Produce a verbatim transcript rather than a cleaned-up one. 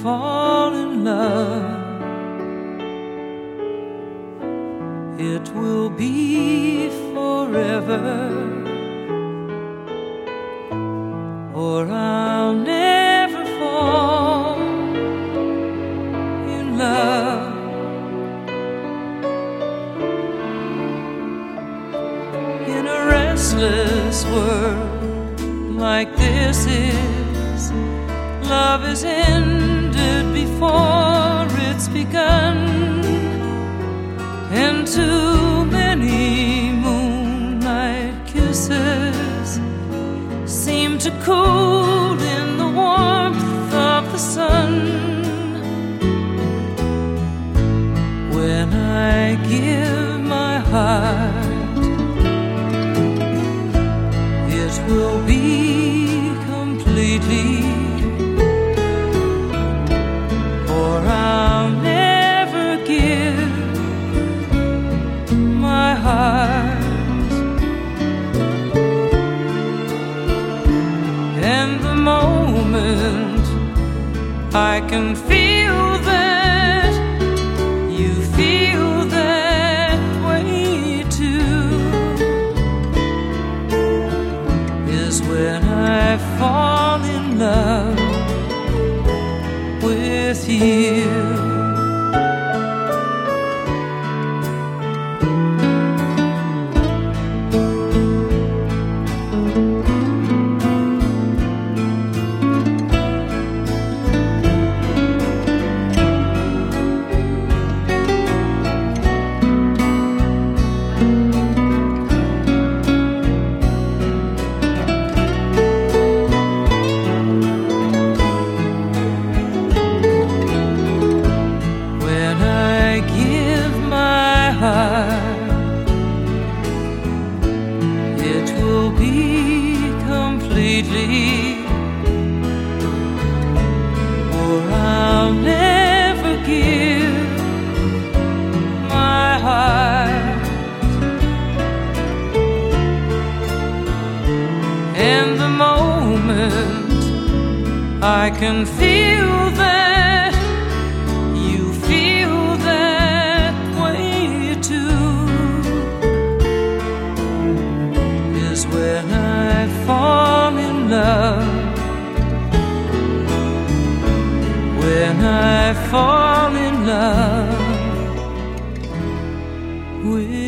fall in love, it will be forever, or I'll never fall in love. In a restless world like this is, love is ended before it's begun, and too many moonlight kisses seem to cool in the warmth of the sun. When I give my heart, it will be completely, or I'll never give my heart. And the moment I can feel that you feel that way too is when I fall in love with you. It will be completely, or I'll never give my heart. And the moment I can feel that you feel that way too is when I fall in love, when I fall in love with